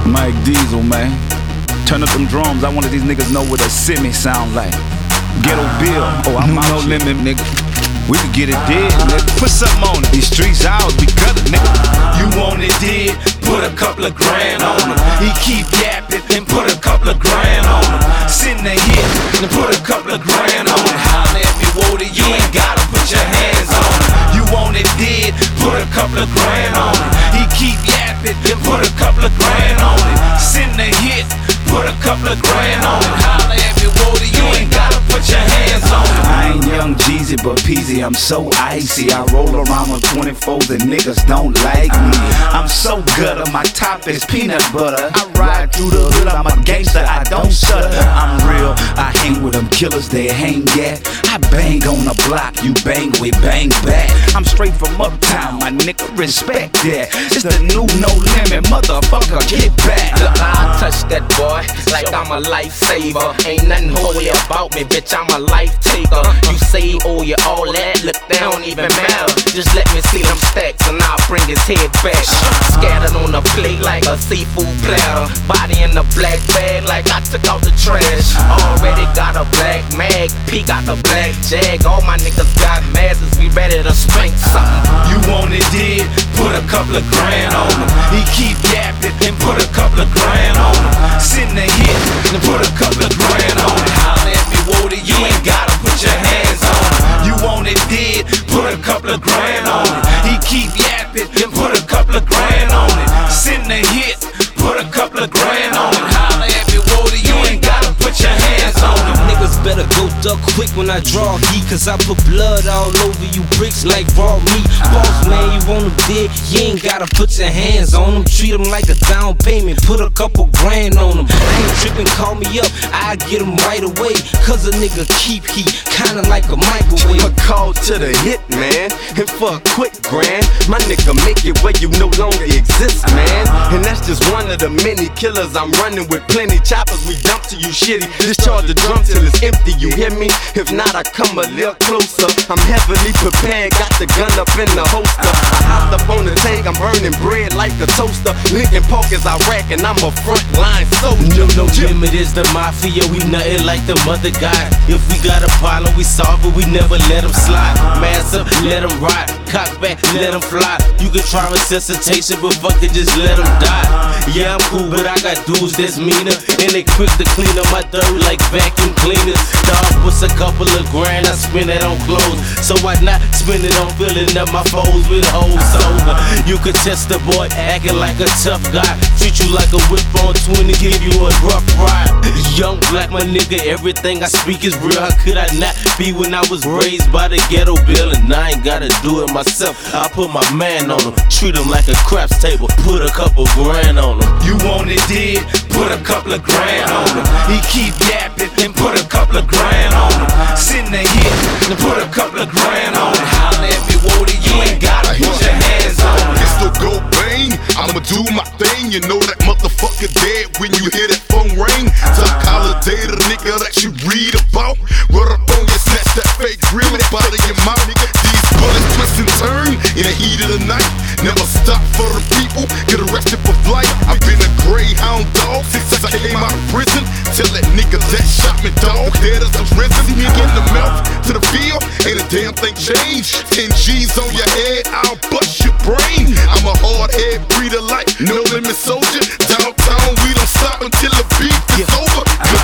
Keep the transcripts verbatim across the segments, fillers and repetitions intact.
Mike Diesel, man. Turn up them drums. I wanted these niggas know what a semi sound like. Ghetto Bill. Oh, I'm no limit, nigga. We could get it dead, nigga. Put something on it. These streets ours, we cut it, nigga. You want it dead? Put a couple of grand on him. He keep yapping, then put a couple of grand on him. Send the hit, then put a couple of grand on him. Holla at me, Woody, you ain't gotta put your hands on him. You want it dead? Put a couple of grand on him. He keep yapping, then put a couple of grand on it. Send the hit, put a couple of grand on it. Holla at me, Woody, you ain't gotta put your hands on him. I ain't young Jeezy, but Peasy, I'm so icy. I roll around with twenty-fours and niggas don't like me. I'm so gutter, my top is peanut butter. I ride through the hood, I'm a gangster, I don't stutter. I'm real, I hang with them killers, they hang at. I bang on the block, you bang, we bang back. I'm straight from uptown, my nigga, respect that. It's the new No Limit, motherfucker, get back. Look, I touch that boy like I'm a lifesaver. Ain't nothing holy about me, bitch, I'm a life taker. You say, oh, you all that, look, they don't even matter. Just let me see them stacks and I'll bring his head back. Scattered on the plate like a seafood platter. Body in the black bag like I took out the trash. Already got a black mag, P got the black jag. All my niggas got masses, we ready to spank something. You want it dead? Put a couple of grand on him. He keep yapping, then put a couple of grand on him. Send the hit, then put a couple of grand on it. Holla at me, Woody, you ain't gotta put your hands on him. You want it dead? Put a couple of grand on it. He keep yapping, then put a couple of grand on it. Send the hit, put a couple of grand on it. Holla at me, Woody, you ain't gotta put your hands on him. Niggas better go duck quick when I draw heat, cause I put blood all over you bricks like raw meat. Boss man, you want them dead, you ain't gotta put your hands on them. Treat them like a down payment, put a couple grand on them. I ain't trippin', call me up, I get them right away. Cause a nigga keep heat, kinda like a microwave. A call to the hit, man, and for a quick grand, my nigga make it where you no longer exist, man. And that's just one of the many killers I'm running with. Plenty choppers we dump to you shitty. Discharge the drum till it's empty, you hear me? If not, I come a little closer. I'm heavily prepared, got the gun up in the holster. I hopped up on the tank, I'm burning bread like a toaster. Lincoln Park is Iraq and I'm a frontline soldier. No, no limit is the mafia, we nothing like the mother guy. If we got a problem, we solve it, we never let them slide. Mass up, let them ride, cock back, let them fly. You can try resuscitation, but fuck it, just let them die. Yeah, I'm cool, but I got dudes that's meaner, and they quick to clean up my dirt like vacuum cleaners. Dog, what's a couple of grand, I spend it on clothes. So why not spend it on filling up my foes with hoes sober? You could test the boy, acting like a tough guy. Treat you like a whip on twenty, give you a rough ride. Young black, my nigga, everything I speak is real. How could I not be when I was raised by the ghetto bill? And I ain't gotta do it myself, I put my man on him. Treat him like a craps table, put a couple grand on him. You want it dead? Put a couple of grand on him. He keep yapping, then put a couple of grand on him. Send the hit, then put a couple of grand on it. Holla at me, Woody, you ain't gotta put your hands on him. It's the go bang, I'ma do my thing. You know that motherfucker dead when you hear that phone ring. Tuck holiday, the nigga that you read about. Run up on you, snatch that fake grill and body your mouth. These bullets twist and turn in the heat of the night. Never stop for the people, get arrested for flight. I've been a greyhound dog since I came out of prison. Tell that nigga that shot me, dog, dead as a risen. Me in the mouth to the field, ain't a damn thing changed. Ten G's on your head, I'll bust your brain. I'm a hard head breeder like No Limit soldier. Downtown, we don't stop until the beat is over.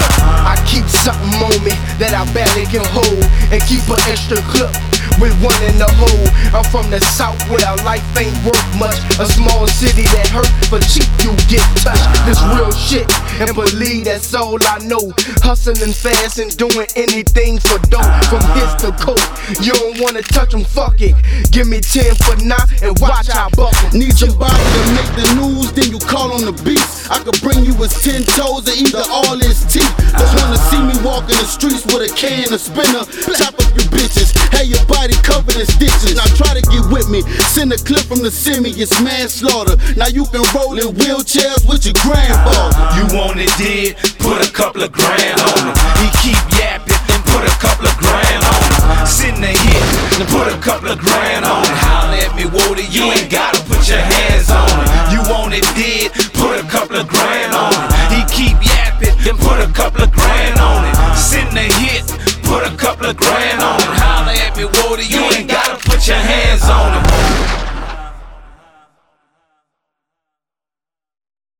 I keep something on me that I barely can hold, and keep an extra clip with one in the hole. I'm from the south where life ain't worth much. A small city that hurt, but cheap you get touched. This real shit, and believe that's all I know. Hustling fast and doing anything for dough. From hits to coke, you don't wanna touch them, fuck it. Give me ten for now and watch how I buckle. Need somebody to make the news, then you call on the beats. I could bring you with ten toes or either all his teeth. Just wanna see me walk in the streets with a can of spinner. Chop up you bitches, have your body covered in stitches. Now try to get with me, send a clip from the semi, it's manslaughter. Now you can roll in wheelchairs with your grandfather. You want it dead? Put a couple of grand on him. He keep yapping, then put a couple of grand on him. Send the hit, then put a couple of grand on it. Holla at me, Woody, you ain't gotta put your hands on him. You want it dead? Put a couple of grand on it. He keep yapping, then put a couple of grand on it. Send a hit, put a couple of grand on it. Holla at me, Woody, you ain't gotta put your hands on it.